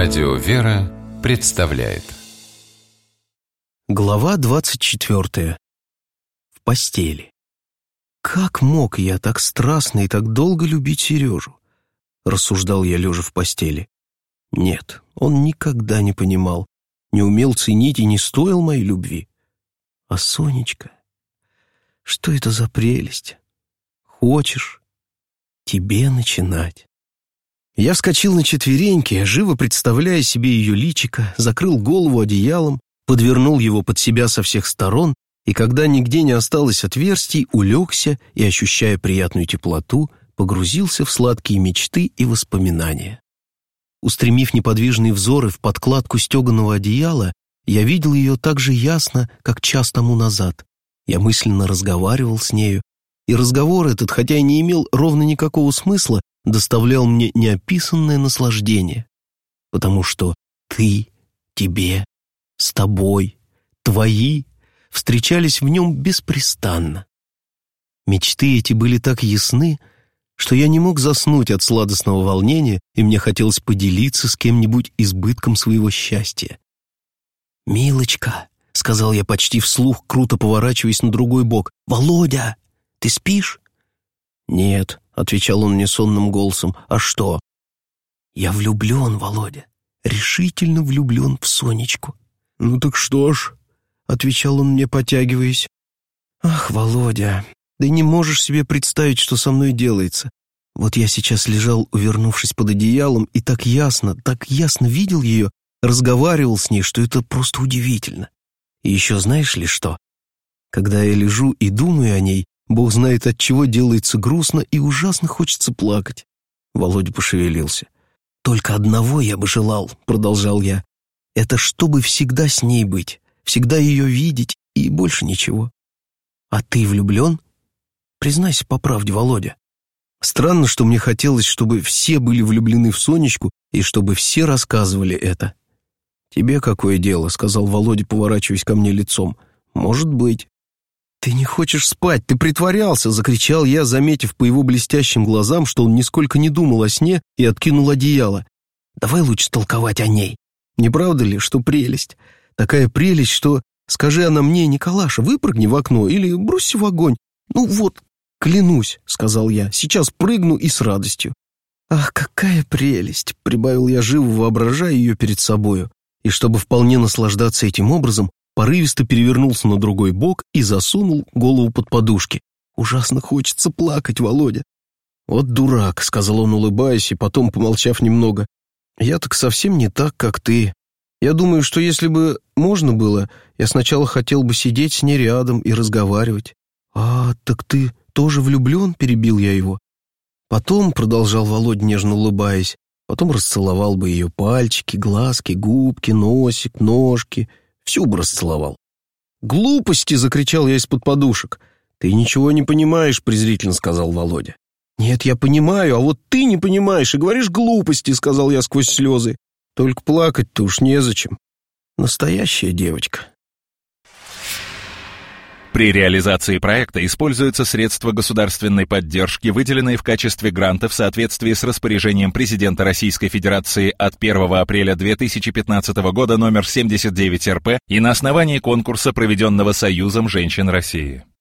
Радио «Вера» представляет. Глава 24. В постели. Как мог я так страстно и так долго любить Сережу? Рассуждал я, лежа в постели. Нет, он никогда не понимал, не умел ценить и не стоил моей любви. А Сонечка? Что это за прелесть? Хочешь? Тебе начинать. Я вскочил на четвереньки, живо представляя себе ее личико, закрыл голову одеялом, подвернул его под себя со всех сторон, и когда нигде не осталось отверстий, улегся и, ощущая приятную теплоту, погрузился в сладкие мечты и воспоминания. Устремив неподвижные взоры в подкладку стеганого одеяла, я видел ее так же ясно, как час тому назад. Я мысленно разговаривал с нею, и разговор этот, хотя и не имел ровно никакого смысла, доставлял мне неописанное наслаждение, потому что ты, тебе, с тобой, твои встречались в нем беспрестанно. Мечты эти были так ясны, что я не мог заснуть от сладостного волнения, и мне хотелось поделиться с кем-нибудь избытком своего счастья. «Милочка», — сказал я почти вслух, круто поворачиваясь на другой бок, — «Володя, ты спишь?» «Нет», — отвечал он мне сонным голосом, — «а что?» «Я влюблен, Володя, решительно влюблен в Сонечку». «Ну так что ж», — отвечал он мне, потягиваясь. «Ах, Володя, ты не можешь себе представить, что со мной делается. Вот я сейчас лежал, увернувшись под одеялом, и так ясно видел ее, разговаривал с ней, что это просто удивительно. И еще знаешь ли что? Когда я лежу и думаю о ней, Бог знает, от чего делается грустно и ужасно хочется плакать». Володя пошевелился. «Только одного я бы желал», — продолжал я. «Это чтобы всегда с ней быть, всегда ее видеть и больше ничего. А ты влюблен? Признайся по правде, Володя». Странно, что мне хотелось, чтобы все были влюблены в Сонечку и чтобы все рассказывали это. «Тебе какое дело?» — сказал Володя, поворачиваясь ко мне лицом. «Может быть». «Ты не хочешь спать, ты притворялся!» — закричал я, заметив по его блестящим глазам, что он нисколько не думал о сне, и откинул одеяло. «Давай лучше толковать о ней. Не правда ли, что прелесть? Такая прелесть, что, скажи она мне, Николаша, выпрыгни в окно или бросься в огонь. Ну вот, клянусь», — сказал я, — «сейчас прыгну и с радостью». «Ах, какая прелесть!» — прибавил я, живо воображая ее перед собою, и, чтобы вполне наслаждаться этим образом, порывисто перевернулся на другой бок и засунул голову под подушки. «Ужасно хочется плакать, Володя». «Вот дурак», — сказал он, улыбаясь, и потом, помолчав немного, — «я так совсем не так, как ты. Я думаю, что если бы можно было, я сначала хотел бы сидеть с ней рядом и разговаривать». «А, так ты тоже влюблен?» — перебил я его. «Потом», — продолжал Володя, нежно улыбаясь, — «потом расцеловал бы ее пальчики, глазки, губки, носик, ножки, всю бы расцеловал». «Глупости!» — закричал я из-под подушек. «Ты ничего не понимаешь», — презрительно сказал Володя. «Нет, я понимаю, а вот ты не понимаешь и говоришь глупости», — сказал я сквозь слезы. «Только плакать-то уж незачем. Настоящая девочка». При реализации проекта используются средства государственной поддержки, выделенные в качестве гранта в соответствии с распоряжением президента Российской Федерации от 1 апреля 2015 года номер 79 РП и на основании конкурса, проведенного Союзом женщин России.